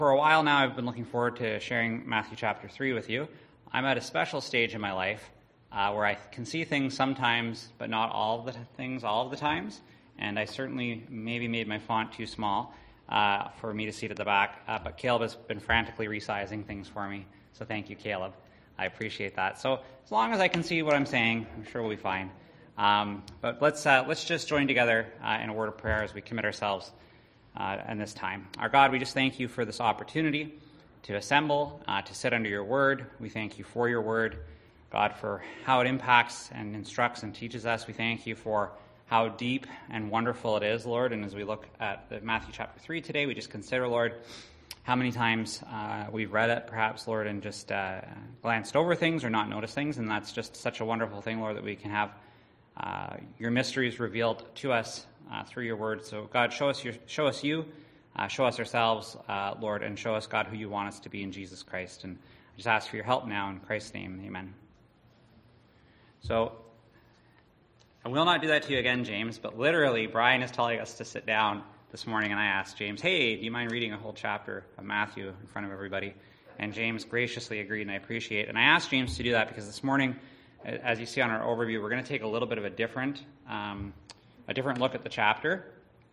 For a while now, I've been looking forward to sharing Matthew chapter 3 with you. I'm at a special stage in my life where I can see things sometimes, but not all of the things all of the times. And I certainly maybe made my font too small for me to see it at the back. But Caleb has been frantically resizing things for me. So thank you, Caleb. I appreciate that. So as long as I can see what I'm saying, I'm sure we'll be fine. But let's just join together in a word of prayer as we commit ourselves in this time. Our God, we just thank you for this opportunity to assemble, to sit under your word. We thank you for your word, God, for how it impacts and instructs and teaches us. We thank you for how deep and wonderful it is, Lord. And as we look at Matthew chapter 3 today, we just consider, Lord, how many times we've read it, perhaps, Lord, and just glanced over things or not noticed things. And that's just such a wonderful thing, Lord, that we can have your mysteries revealed to us through your word. So, God, show us you, show us ourselves, Lord, and show us, God, who you want us to be in Jesus Christ. And I just ask for your help now in Christ's name. Amen. So, I will not do that to you again, James, but literally, Brian is telling us to sit down this morning, and I asked James, hey, do you mind reading a whole chapter of Matthew in front of everybody? And James graciously agreed, and I appreciate it. And I asked James to do that because this morning, as you see on our overview, we're going to take a little bit of a different look at the chapter.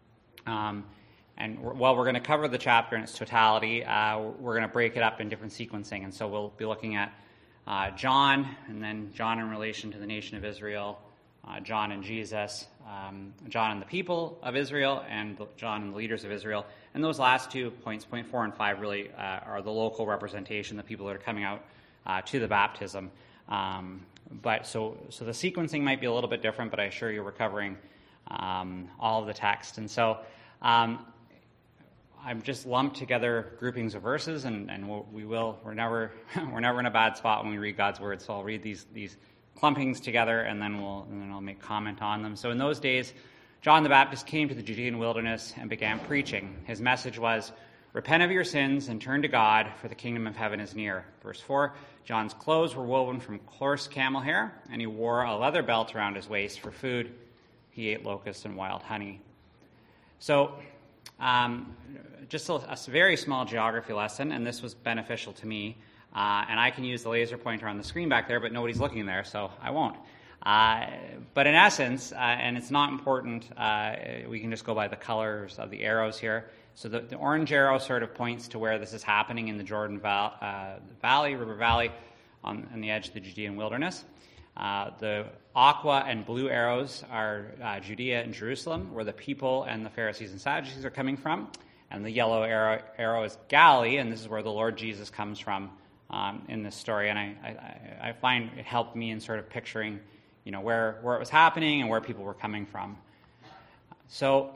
And while we're going to cover the chapter in its totality, we're going to break it up in different sequencing. And so we'll be looking at John, and then John in relation to the nation of Israel, John and Jesus, John and the people of Israel, and John and the leaders of Israel. And those last 2 points, point 4 and 5, really are the local representation, the people that are coming out to the baptism. But so the sequencing might be a little bit different, but I assure you we're covering all of the text. And so I've just lumped together groupings of verses, and we're never in a bad spot when we read God's word. So I'll read these clumpings together, and then I'll make comment on them. So in those days, John the Baptist came to the Judean wilderness and began preaching. His message was, "Repent of your sins and turn to God, for the kingdom of heaven is near." Verse 4, John's clothes were woven from coarse camel hair, and he wore a leather belt around his waist. For food, he ate locusts and wild honey. So just a very small geography lesson, and this was beneficial to me. And I can use the laser pointer on the screen back there, but nobody's looking there, so I won't. But in essence, and it's not important, we can just go by the colors of the arrows here. So the orange arrow sort of points to where this is happening in the Jordan Valley, River Valley, on the edge of the Judean wilderness. The aqua and blue arrows are Judea and Jerusalem, where the people and the Pharisees and Sadducees are coming from. And the yellow arrow is Galilee, and this is where the Lord Jesus comes from in this story. And I find it helped me in sort of picturing, where it was happening and where people were coming from. So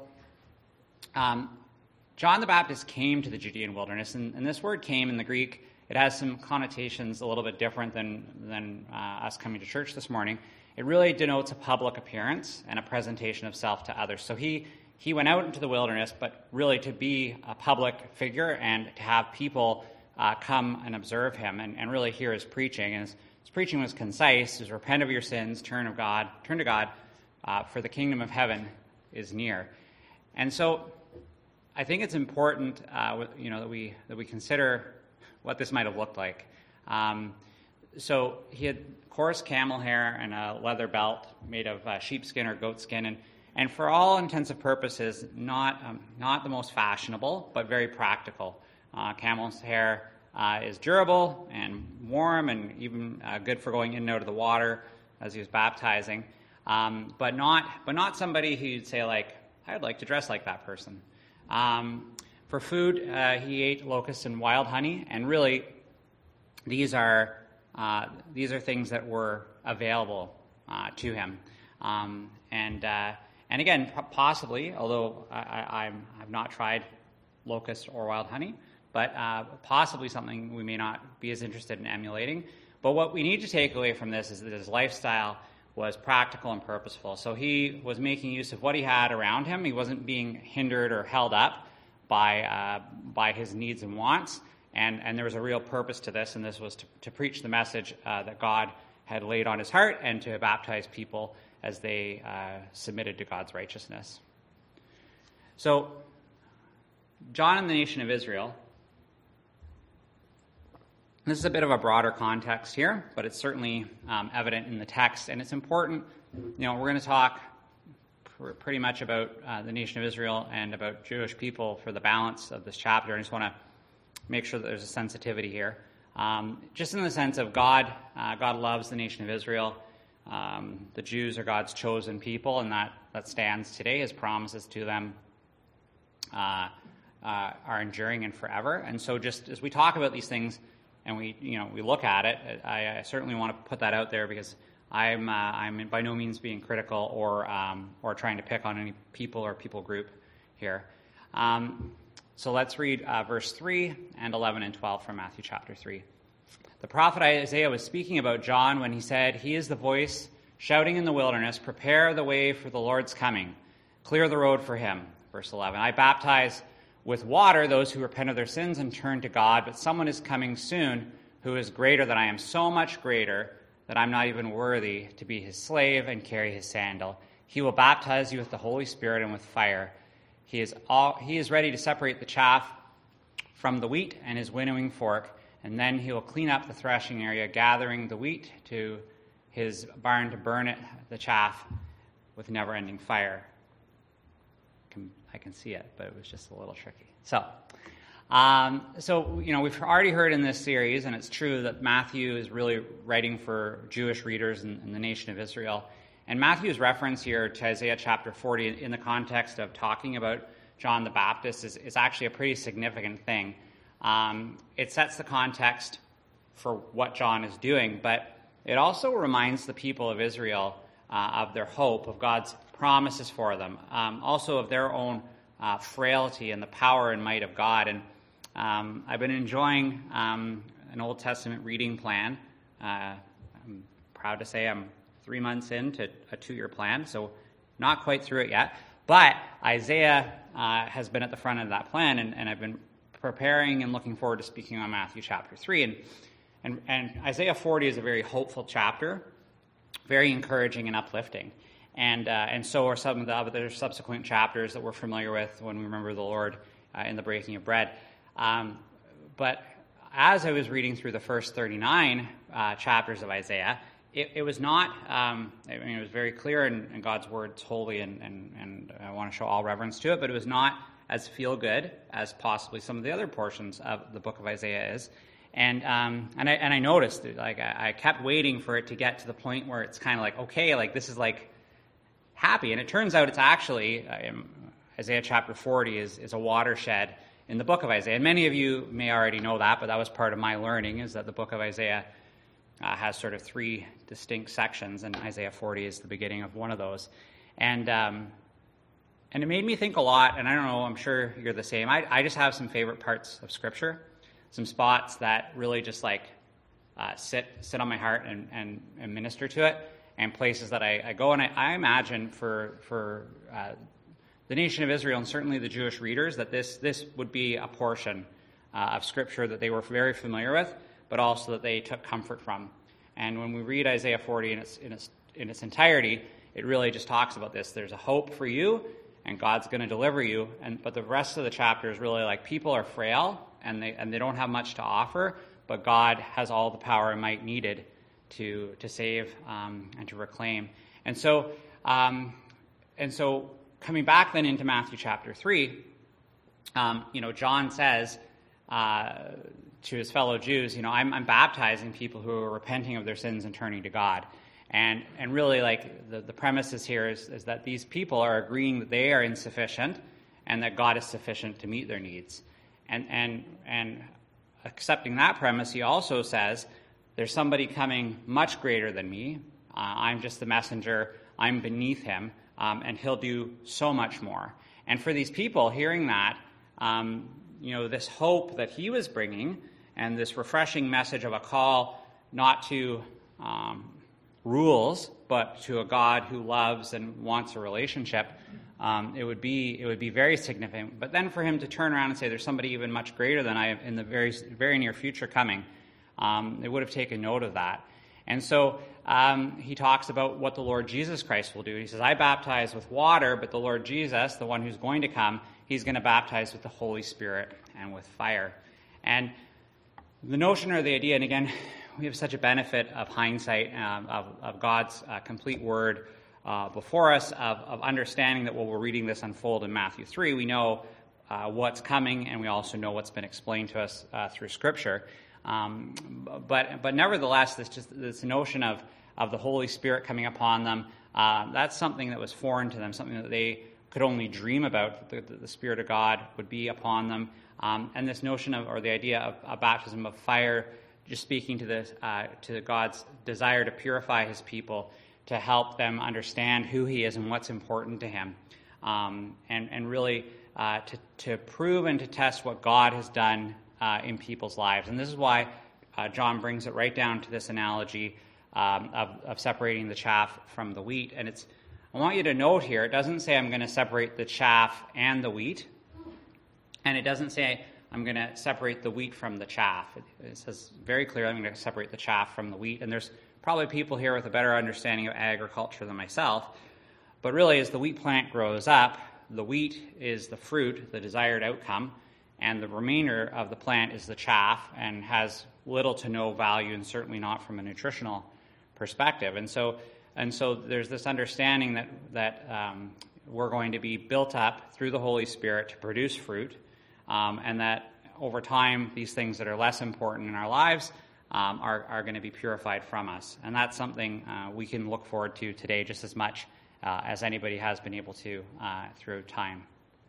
John the Baptist came to the Judean wilderness, and this word "came" in the Greek, it has some connotations a little bit different than us coming to church this morning. It really denotes a public appearance and a presentation of self to others. So he went out into the wilderness, but really to be a public figure and to have people come and observe him and really hear his preaching. And his preaching was concise. It was, repent of your sins, turn to God, for the kingdom of heaven is near. And so I think it's important that we consider what this might have looked like. So he had coarse camel hair and a leather belt made of sheepskin or goatskin, and for all intents and purposes, not the most fashionable, but very practical. Camel's hair is durable and warm, and even good for going in and out of the water as he was baptizing. But not somebody who you'd say, like, I'd like to dress like that person. For food, he ate locusts and wild honey, and really, these are things that were available to him. And again, possibly, although I've not tried locust or wild honey, but possibly something we may not be as interested in emulating. But what we need to take away from this is that his lifestyle was practical and purposeful. So he was making use of what he had around him. He wasn't being hindered or held up by his needs and wants. And there was a real purpose to this, and this was to preach the message that God had laid on his heart and to baptize people as they submitted to God's righteousness. So John and the nation of Israel This is a bit of a broader context here, but it's certainly evident in the text, and it's important. We're going to talk pretty much about the nation of Israel and about Jewish people for the balance of this chapter. I just want to make sure that there's a sensitivity here. Just in the sense of God loves the nation of Israel. The Jews are God's chosen people, and that stands today. His promises to them are enduring and forever. And so just as we talk about these things and we look at it, I certainly want to put that out there, because I'm by no means being critical or trying to pick on any people or people group here. So let's read verse 3 and 11 and 12 from Matthew chapter 3. The prophet Isaiah was speaking about John when he said, "He is the voice shouting in the wilderness, 'Prepare the way for the Lord's coming. Clear the road for him.'" Verse 11, "I baptize with water those who repent of their sins and turn to God, but someone is coming soon who is greater than I am, so much greater that I'm not even worthy to be his slave and carry his sandal. He will baptize you with the Holy Spirit and with fire. He is ready to separate the chaff from the wheat and his winnowing fork, and then he will clean up the threshing area, gathering the wheat to his barn to burn it, the chaff, with never-ending fire." I can see it, but it was just a little tricky. So we've already heard in this series, and it's true that Matthew is really writing for Jewish readers in the nation of Israel. And Matthew's reference here to Isaiah chapter 40 in the context of talking about John the Baptist is actually a pretty significant thing. It sets the context for what John is doing, but it also reminds the people of Israel of their hope, of God's promises for them, also of their own frailty and the power and might of God. And I've been enjoying an Old Testament reading plan. I'm proud to say I'm 3 months into a 2-year plan, so not quite through it yet. But Isaiah has been at the front of that plan, and I've been preparing and looking forward to speaking on Matthew chapter 3. And Isaiah 40 is a very hopeful chapter, very encouraging and uplifting. And so are some of the other subsequent chapters that we're familiar with when we remember the Lord in the breaking of bread. But as I was reading through the first 39 chapters of Isaiah, it was not, it was very clear, and God's word's holy, and I want to show all reverence to it, but it was not as feel-good as possibly some of the other portions of the book of Isaiah is. And I noticed, I kept waiting for it to get to the point where it's kind of like, okay, this is happy. And it turns out it's actually, Isaiah chapter 40 is a watershed in the book of Isaiah. And many of you may already know that, but that was part of my learning, is that the book of Isaiah has sort of 3 distinct sections, and Isaiah 40 is the beginning of one of those. And it made me think a lot, and I don't know, I'm sure you're the same. I just have some favorite parts of Scripture, some spots that really just sit on my heart and minister to it, and places that I go. And I imagine for the nation of Israel, and certainly the Jewish readers, that this would be a portion of Scripture that they were very familiar with, but also that they took comfort from. And when we read Isaiah 40 in its entirety, it really just talks about this. There's a hope for you, and God's going to deliver you. But the rest of the chapter is really people are frail, and they don't have much to offer, but God has all the power and might needed to save and to reclaim. And so coming back then into Matthew chapter 3, John says to his fellow Jews, I'm baptizing people who are repenting of their sins and turning to God. And really, the premises here is that these people are agreeing that they are insufficient and that God is sufficient to meet their needs. And accepting that premise, he also says, there's somebody coming much greater than me. I'm just the messenger. I'm beneath him, and he'll do so much more. And for these people, hearing that, this hope that he was bringing, and this refreshing message of a call not to rules, but to a God who loves and wants a relationship, it would be very significant. But then for him to turn around and say, there's somebody even much greater than I am in the very, very near future coming, they would have taken note of that. And so he talks about what the Lord Jesus Christ will do. He says, I baptize with water, but the Lord Jesus, the one who's going to come, he's going to baptize with the Holy Spirit and with fire. And The notion or the idea, and again, we have such a benefit of hindsight, of God's complete word before us, of understanding that while we're reading this unfold in Matthew 3, we know what's coming, and we also know what's been explained to us through Scripture. But nevertheless, this notion of the Holy Spirit coming upon them, that's something that was foreign to them, something that they could only dream about, that the Spirit of God would be upon them. And this notion of, or the idea of a baptism of fire, just speaking to this, to God's desire to purify his people, to help them understand who he is and what's important to him, and really to prove and to test what God has done in people's lives. And this is why John brings it right down to this analogy of separating the chaff from the wheat. And I want you to note here, it doesn't say I'm going to separate the chaff and the wheat. And it doesn't say I'm going to separate the wheat from the chaff. It says very clearly I'm going to separate the chaff from the wheat. And there's probably people here with a better understanding of agriculture than myself. But really, as the wheat plant grows up, the wheat is the fruit, the desired outcome, and the remainder of the plant is the chaff and has little to no value, and certainly not from a nutritional perspective. And so there's this understanding that we're going to be built up through the Holy Spirit to produce fruit, and that over time, these things that are less important in our lives are going to be purified from us. And that's something we can look forward to today just as much as anybody has been able to through time.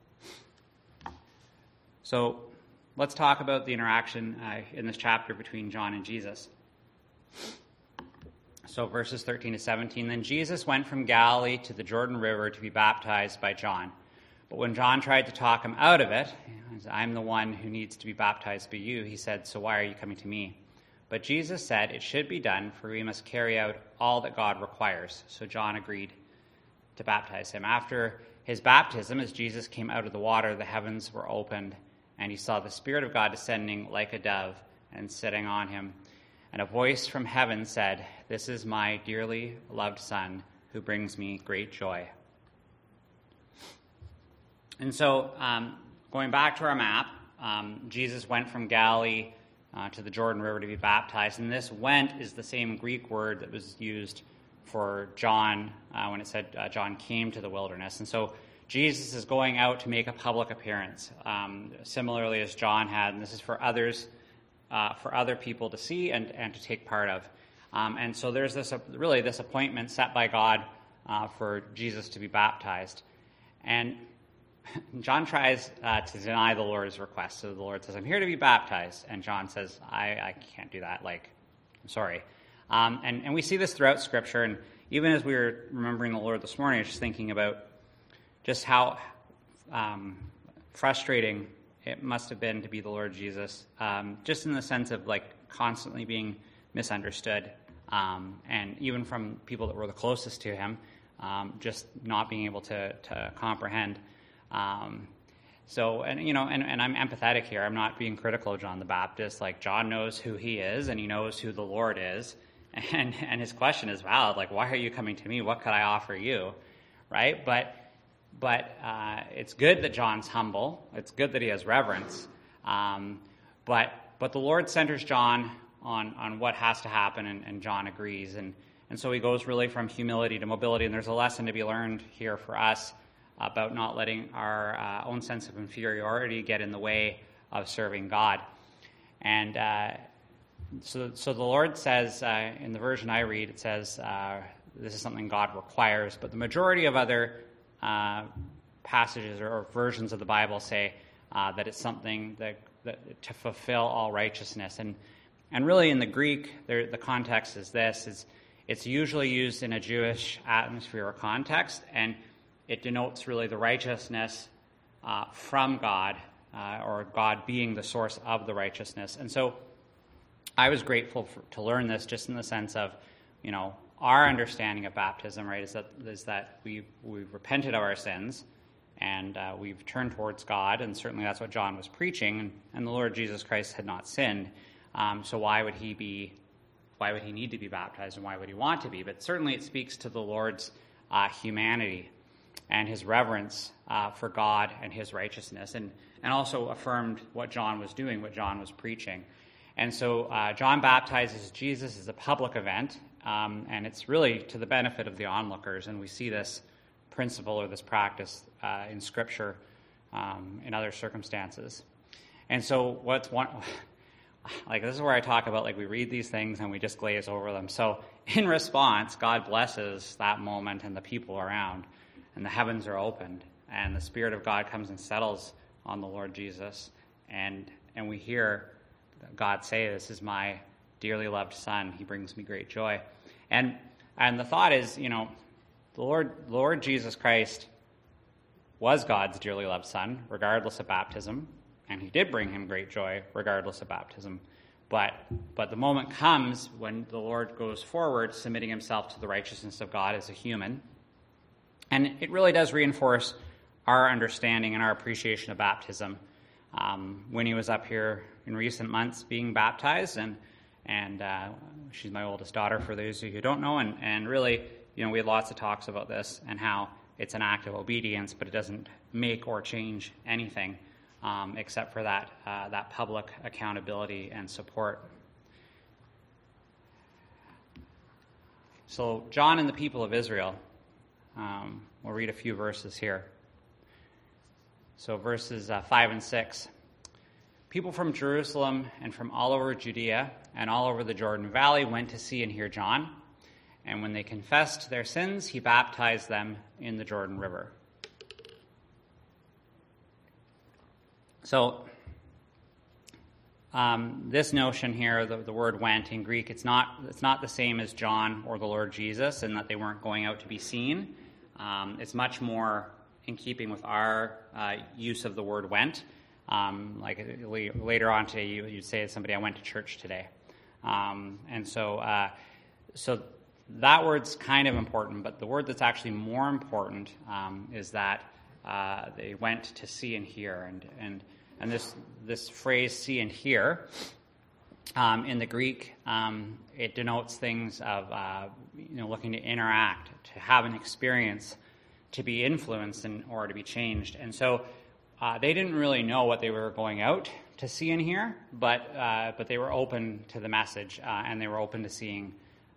So let's talk about the interaction in this chapter between John and Jesus. So verses 13 to 17, then Jesus went from Galilee to the Jordan River to be baptized by John. But when John tried to talk him out of it, I'm the one who needs to be baptized by you, he said, so why are you coming to me? But Jesus said, it should be done, for we must carry out all that God requires. So John agreed to baptize him. After his baptism, as Jesus came out of the water, the heavens were opened, and he saw the Spirit of God descending like a dove and sitting on him. And a voice from heaven said, this is my dearly loved Son, who brings me great joy. And so, going back to our map, Jesus went from Galilee to the Jordan River to be baptized. And this went is the same Greek word that was used for John when it said John came to the wilderness. And so Jesus is going out to make a public appearance, similarly as John had. And this is for others, for other people to see and to take part of. And so there's this appointment set by God for Jesus to be baptized. And John tries to deny the Lord's request. So the Lord says, I'm here to be baptized. And John says, I can't do that. I'm sorry. And we see this throughout Scripture. And even as we were remembering the Lord this morning, I was just thinking about just how frustrating it must have been to be the Lord Jesus, just in the sense of constantly being misunderstood, and even from people that were the closest to him, just not being able to comprehend. So, and I'm empathetic here. I'm not being critical of John the Baptist. John knows who he is, and he knows who the Lord is, and his question is valid. Why are you coming to me? What could I offer you, right? But it's good that John's humble. It's good that he has reverence. But the Lord centers John on what has to happen, and John agrees. And so he goes really from humility to mobility. And there's a lesson to be learned here for us about not letting our own sense of inferiority get in the way of serving God. And so the Lord says, in the version I read, it says, this is something God requires. But the majority of other passages or versions of the Bible say that it's something that to fulfill all righteousness. And really in the Greek, the context is this. It's usually used in a Jewish atmosphere or context, and it denotes really the righteousness from God, or God being the source of the righteousness. And so I was grateful to learn this, just in the sense of, our understanding of baptism, right, is that we've repented of our sins, and we've turned towards God, and certainly that's what John was preaching, and the Lord Jesus Christ had not sinned. So why would he need to be baptized, and why would he want to be? But certainly it speaks to the Lord's humanity and his reverence for God and his righteousness, and also affirmed what John was doing, what John was preaching. And so John baptizes Jesus as a public event, and it's really to the benefit of the onlookers, and we see this principle or this practice in Scripture in other circumstances. And so this is where I talk about, like, we read these things and we just glaze over them. So in response, God blesses that moment and the people around, and the heavens are opened, and the Spirit of God comes and settles on the Lord Jesus, and we hear God say, "This is my dearly loved Son. He brings me great joy." And the thought is, the Lord Jesus Christ was God's dearly loved Son, regardless of baptism, and he did bring him great joy, regardless of baptism. But the moment comes when the Lord goes forward, submitting himself to the righteousness of God as a human. And it really does reinforce our understanding and our appreciation of baptism. When he was up here in recent months being baptized, and she's my oldest daughter, for those of you who don't know, and really, we had lots of talks about this and how it's an act of obedience, but it doesn't make or change anything except for that public accountability and support. So John and the people of Israel, we'll read a few verses here. So verses 5 and 6. People from Jerusalem and from all over Judea and all over the Jordan Valley went to see and hear John. And when they confessed their sins, he baptized them in the Jordan River. So this notion here, the word went in Greek, it's not the same as John or the Lord Jesus in that they weren't going out to be seen. It's much more in keeping with our use of the word went. Like later on today, you'd say to somebody, "I went to church today." And so that word's kind of important, but the word that's actually more important is that they went to see and hear. And this phrase, see and hear, in the Greek, it denotes things of looking to interact, to have an experience, to be influenced or to be changed. And so they didn't really know what they were going out to see and hear, but they were open to the message, and they were open to seeing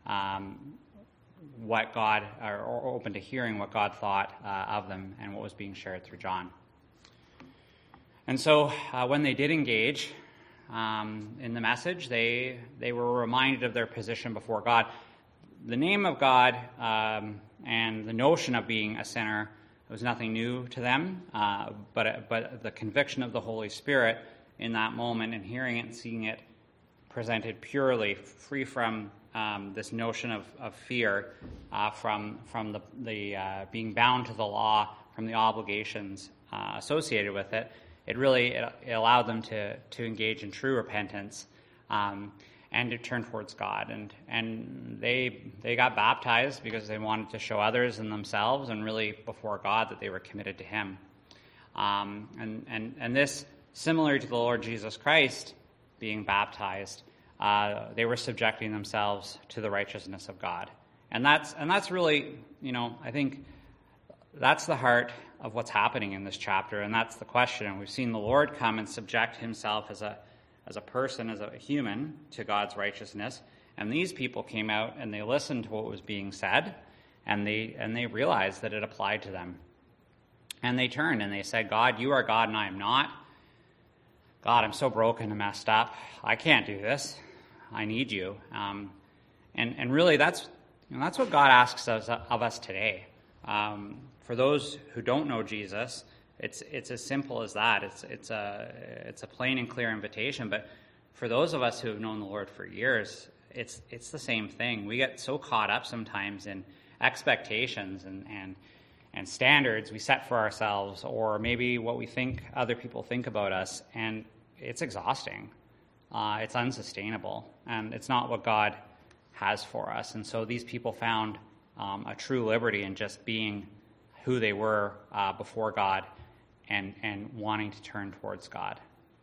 what God, or open to hearing what God thought of them and what was being shared through John. And so when they did engage in the message, they were reminded of their position before God. The name of God and the notion of being a sinner was nothing new to them, but the conviction of the Holy Spirit in that moment and hearing it and seeing it presented purely, free from this notion of fear, from the being bound to the law, from the obligations associated with it. It really allowed them to engage in true repentance and to turn towards God. And they got baptized because they wanted to show others and themselves and really before God that they were committed to him. And this, similar to the Lord Jesus Christ being baptized, they were subjecting themselves to the righteousness of God. And that's really, I think that's the heart of what's happening in this chapter, and that's the question. And we've seen the Lord come and subject himself as a person, as a human, to God's righteousness. And these people came out and they listened to what was being said, and they realized that it applied to them. And they turned and they said, "God, you are God and I am not. God, I'm so broken and messed up. I can't do this. I need you." And really, that's what God asks of us today. For those who don't know Jesus, it's as simple as that. It's a plain and clear invitation. But for those of us who have known the Lord for years, it's the same thing. We get so caught up sometimes in expectations and standards we set for ourselves, or maybe what we think other people think about us, and it's exhausting. It's unsustainable, and it's not what God has for us. And so these people found a true liberty in just being who they were before God and wanting to turn towards God.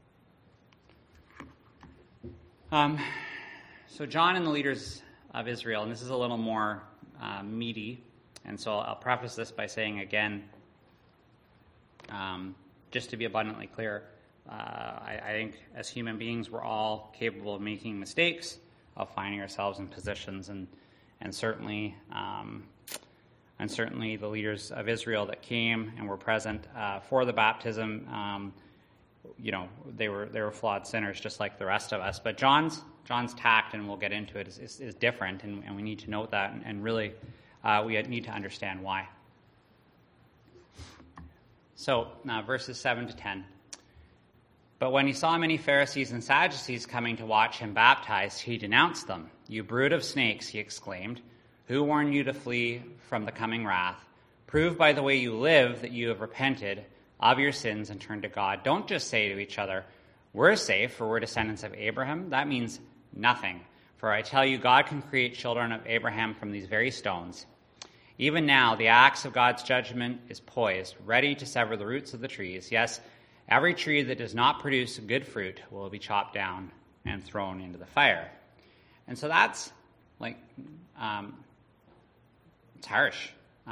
So John and the leaders of Israel, and this is a little more meaty, and so I'll preface this by saying again, just to be abundantly clear, I think as human beings, we're all capable of making mistakes, of finding ourselves in positions, and certainly the leaders of Israel that came and were present for the baptism, they were flawed sinners just like the rest of us. But John's tact, and we'll get into it, is different, and we need to note that, and really we need to understand why. So now verses 7 to 10. But when he saw many Pharisees and Sadducees coming to watch him baptize, he denounced them. "You brood of snakes," he exclaimed, "who warned you to flee from the coming wrath? Prove by the way you live that you have repented of your sins and turned to God. Don't just say to each other, 'We're safe, for we're descendants of Abraham.' That means nothing. For I tell you, God can create children of Abraham from these very stones. Even now, the axe of God's judgment is poised, ready to sever the roots of the trees. Yes, every tree that does not produce good fruit will be chopped down and thrown into the fire." And so that's it's harsh.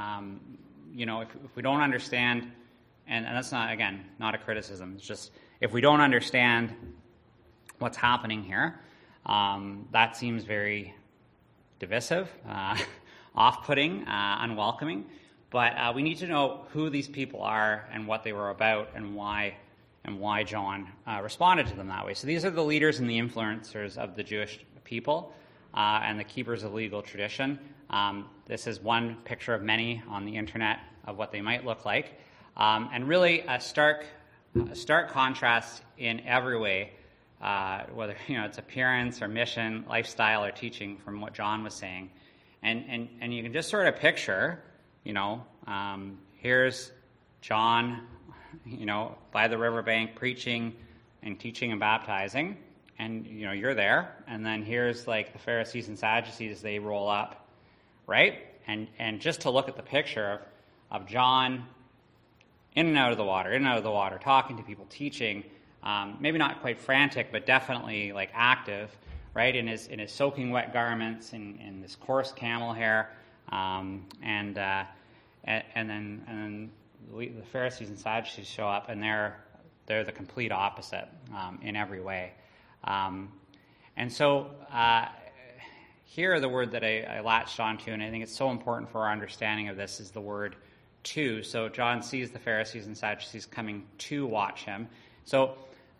If we don't understand, and that's not, again, not a criticism, it's just if we don't understand what's happening here, that seems very divisive, off-putting, unwelcoming. But we need to know who these people are and what they were about and why John responded to them that way. So these are the leaders and the influencers of the Jewish people and the keepers of legal tradition. This is one picture of many on the internet of what they might look like. And really a stark contrast in every way, whether it's appearance or mission, lifestyle, or teaching from what John was saying. And you can just sort of picture, here's John, by the riverbank preaching and teaching and baptizing, and you're there, and then here's like the Pharisees and Sadducees, they roll up, right? And just to look at the picture of John in and out of the water, talking to people, teaching, maybe not quite frantic, but definitely like active, right? In his soaking wet garments, in this coarse camel hair, and then the Pharisees and Sadducees show up, and they're the complete opposite in every way. And so here the word that I latched onto, and I think it's so important for our understanding of this, is the word "to." So John sees the Pharisees and Sadducees coming to watch him. So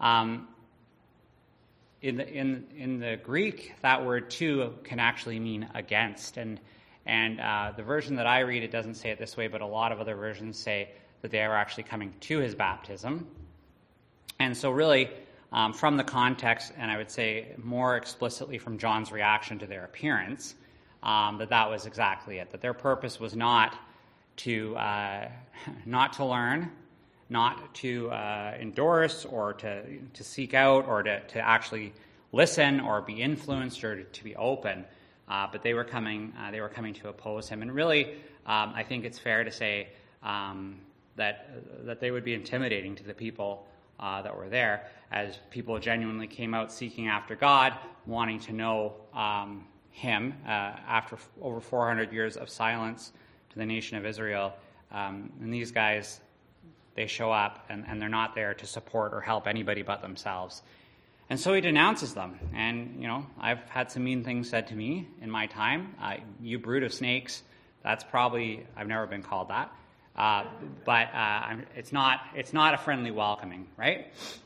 in the Greek, that word "to" can actually mean against, and the version that I read, it doesn't say it this way, but a lot of other versions say that they are actually coming to his baptism. And so really, from the context, and I would say more explicitly from John's reaction to their appearance, that was exactly it, that their purpose was not to learn, not to endorse or to seek out or to actually listen or be influenced or to be open, but they were coming to oppose him. And really, I think it's fair to say that they would be intimidating to the people that were there, as people genuinely came out seeking after God, wanting to know him after over 400 years of silence to the nation of Israel. And these guys, they show up, and they're not there to support or help anybody but themselves. And so he denounces them. And, I've had some mean things said to me in my time. You brood of snakes, that's probably, I've never been called that. But it's not a friendly welcoming, right?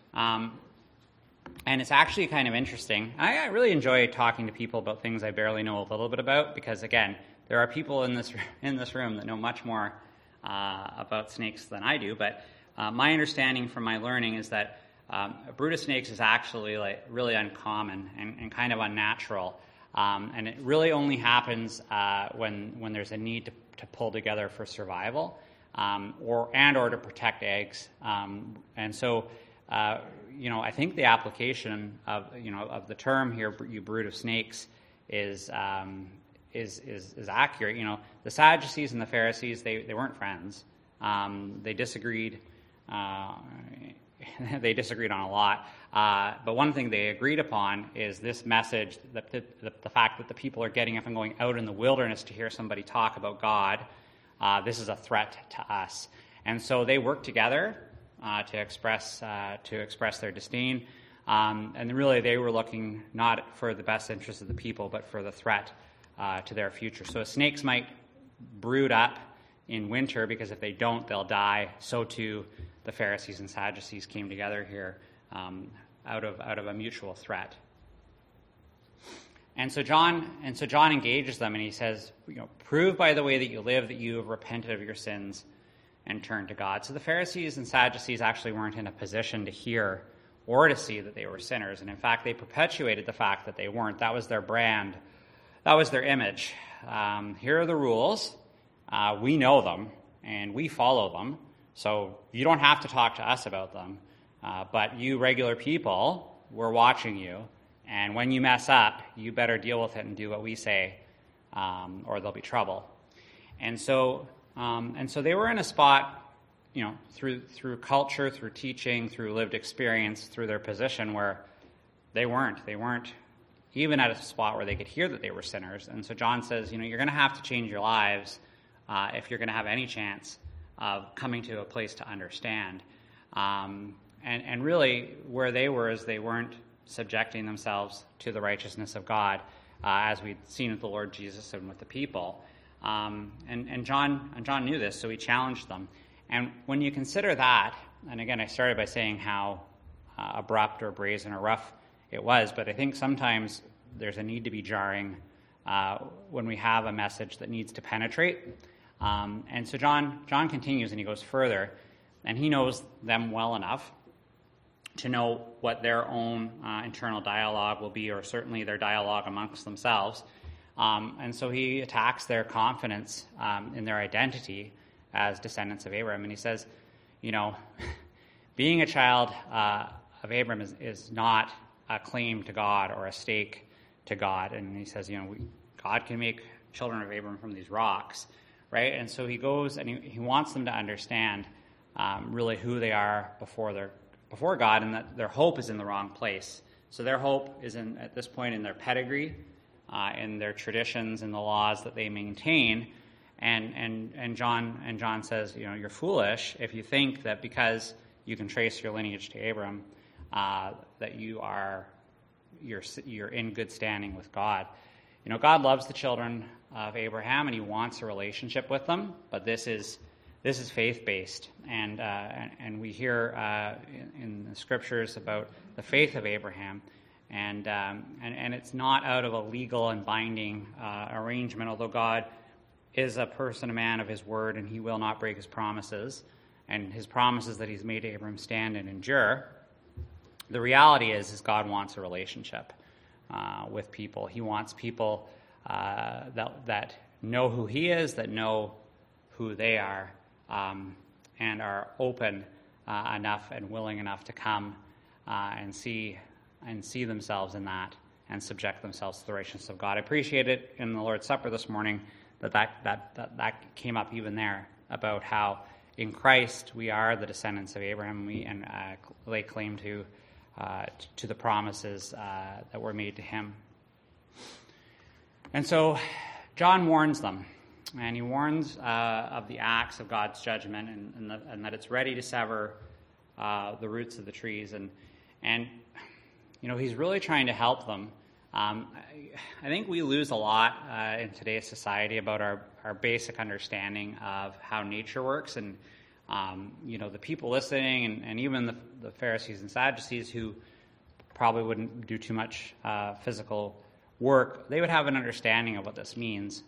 And it's actually kind of interesting. I really enjoy talking to people about things I barely know a little bit about, because again, there are people in this room that know much more about snakes than I do. But my understanding from my learning is that a brood of snakes is actually really uncommon and kind of unnatural, and it really only happens when there's a need to pull together for survival. Or to protect eggs, and so I think the application of the term here, "you brood of snakes," is accurate. The Sadducees and the Pharisees, they weren't friends. They disagreed. They disagreed on a lot. But one thing they agreed upon is this message: that the fact that the people are getting up and going out in the wilderness to hear somebody talk about God. This is a threat to us. And so they worked together to express their disdain. And really, they were looking not for the best interest of the people, but for the threat to their future. So snakes might brood up in winter, because if they don't, they'll die. So too, the Pharisees and Sadducees came together here out of a mutual threat. And so John engages them, and he says, prove by the way that you live that you have repented of your sins and turned to God. So the Pharisees and Sadducees actually weren't in a position to hear or to see that they were sinners. And in fact, they perpetuated the fact that they weren't. That was their brand. That was their image. Here are the rules. We know them, and we follow them. So you don't have to talk to us about them. But you regular people, we're watching you. And when you mess up, you better deal with it and do what we say, or there'll be trouble. And so they were in a spot, through culture, through teaching, through lived experience, through their position, where they weren't even at a spot where they could hear that they were sinners. And so John says, you're going to have to change your lives if you're going to have any chance of coming to a place to understand. And really, where they were is they weren't subjecting themselves to the righteousness of God, as we'd seen with the Lord Jesus and with the people. And John knew this, so he challenged them. And when you consider that, and again, I started by saying how abrupt or brazen or rough it was, but I think sometimes there's a need to be jarring when we have a message that needs to penetrate. And so John continues, and he goes further, and he knows them well enough to know what their own internal dialogue will be, or certainly their dialogue amongst themselves. And so he attacks their confidence in their identity as descendants of Abraham. And he says, being a child of Abraham is not a claim to God or a stake to God. And he says, God can make children of Abraham from these rocks, right? And so he goes and he wants them to understand really who they are before God, and that their hope is in the wrong place. So their hope is at this point in their pedigree, in their traditions, in the laws that they maintain. And John says, you're foolish if you think that because you can trace your lineage to Abram, that you're in good standing with God. God loves the children of Abraham, and he wants a relationship with them, but this is faith-based, and we hear in the scriptures about the faith of Abraham, and it's not out of a legal and binding arrangement. Although God is a man of his word, and he will not break his promises, and his promises that he's made to Abraham stand and endure. The reality is God wants a relationship with people. He wants people that know who he is, that know who they are. And are open enough and willing enough to come and see themselves in that and subject themselves to the righteousness of God. I appreciate it in the Lord's Supper this morning that came up even there, about how in Christ we are the descendants of Abraham, and lay claim to the promises that were made to him. And so John warns them. And he warns of the acts of God's judgment, and that it's ready to sever the roots of the trees. And he's really trying to help them. I think we lose a lot in today's society about our basic understanding of how nature works. And, the people listening, and even the Pharisees and Sadducees, who probably wouldn't do too much physical work, they would have an understanding of what this means.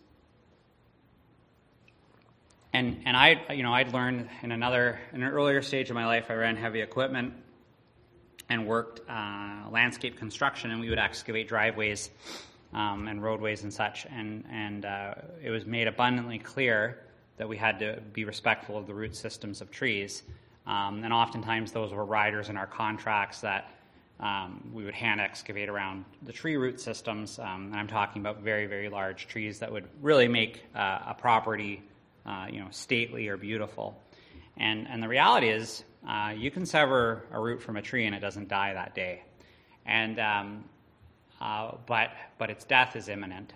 And I'd learned in an earlier stage of my life, I ran heavy equipment and worked landscape construction, and we would excavate driveways and roadways and such. And it was made abundantly clear that we had to be respectful of the root systems of trees. And oftentimes those were riders in our contracts that we would hand excavate around the tree root systems. And I'm talking about very, very large trees that would really make a property stately or beautiful. And the reality is, you can sever a root from a tree and it doesn't die that day. And but its death is imminent.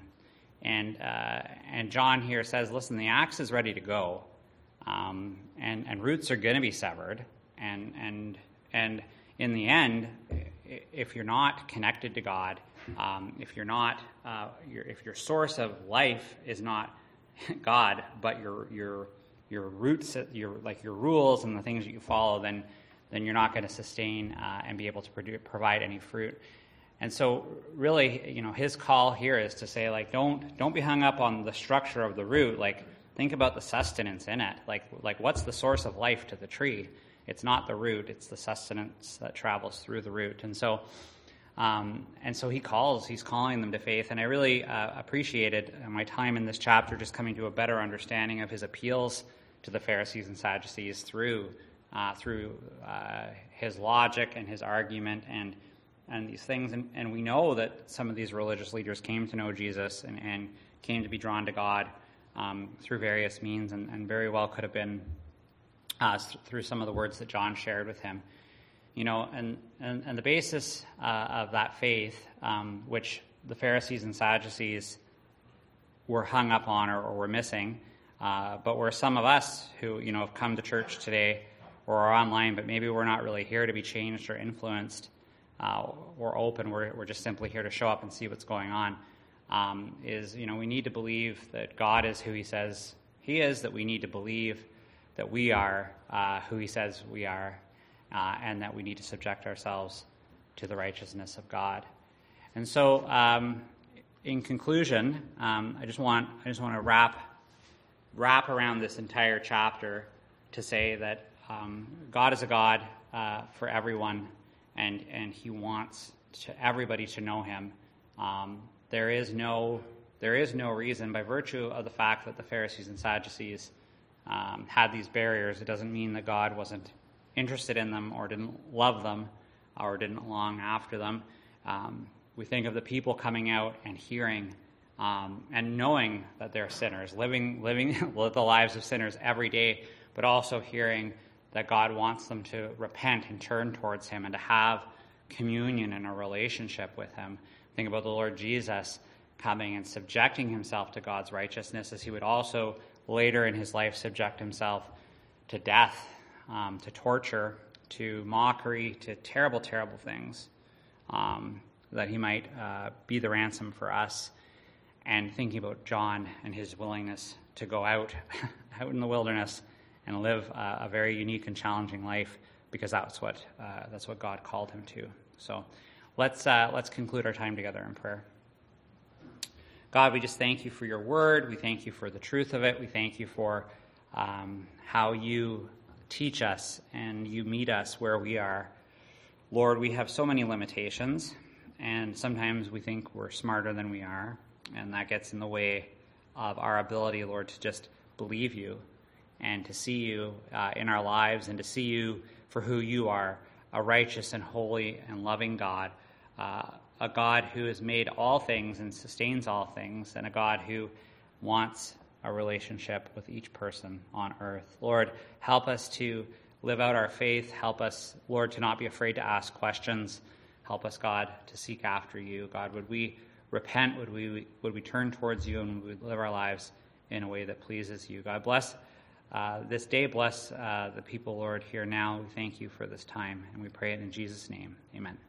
And John here says, listen, the axe is ready to go, and roots are going to be severed. And in the end, if you're not connected to God, if you're not, if your source of life is not God, but your roots, your rules and the things that you follow, then you're not going to sustain and be able to provide any fruit. And so, really, his call here is to say, like, don't be hung up on the structure of the root. Like, think about the sustenance in it. Like what's the source of life to the tree? It's not the root; it's the sustenance that travels through the root. And so he's calling them to faith. And I really appreciated my time in this chapter, just coming to a better understanding of his appeals to the Pharisees and Sadducees through his logic and his argument and these things. And we know that some of these religious leaders came to know Jesus and came to be drawn to God through various means, and very well could have been through some of the words that John shared with him. And the basis of that faith, which the Pharisees and Sadducees were hung up on or were missing, but were some of us who, have come to church today or are online, but maybe we're not really here to be changed or influenced or open. We're just simply here to show up and see what's going on. We need to believe that God is who he says he is, that we need to believe that we are who he says we are, and that we need to subject ourselves to the righteousness of God. And so, in conclusion, I just want to wrap around this entire chapter to say that God is a God for everyone, and he wants everybody to know him. There is no reason, by virtue of the fact that the Pharisees and Sadducees had these barriers, it doesn't mean that God wasn't interested in them or didn't love them or didn't long after them. We think of the people coming out and hearing and knowing that they're sinners, living the lives of sinners every day, but also hearing that God wants them to repent and turn towards him and to have communion and a relationship with him. Think about the Lord Jesus coming and subjecting himself to God's righteousness, as he would also later in his life subject himself to death, to torture, to mockery, to terrible, terrible things, that he might be the ransom for us. And thinking about John and his willingness to go out in the wilderness and live a very unique and challenging life, because that's what God called him to. So let's conclude our time together in prayer. God, we just thank you for your word. We thank you for the truth of it. We thank you for how you teach us and you meet us where we are. Lord, we have so many limitations, and sometimes we think we're smarter than we are, and that gets in the way of our ability, Lord, to just believe you and to see you in our lives and to see you for who you are, a righteous and holy and loving God, a God who has made all things and sustains all things, and a God who wants a relationship with each person on earth. Lord, help us to live out our faith. Help us, Lord, to not be afraid to ask questions. Help us, God, to seek after you. God, would we repent? Would we turn towards you, and would we live our lives in a way that pleases you? God, bless this day. Bless the people, Lord, here now. We thank you for this time, and we pray it in Jesus' name. Amen.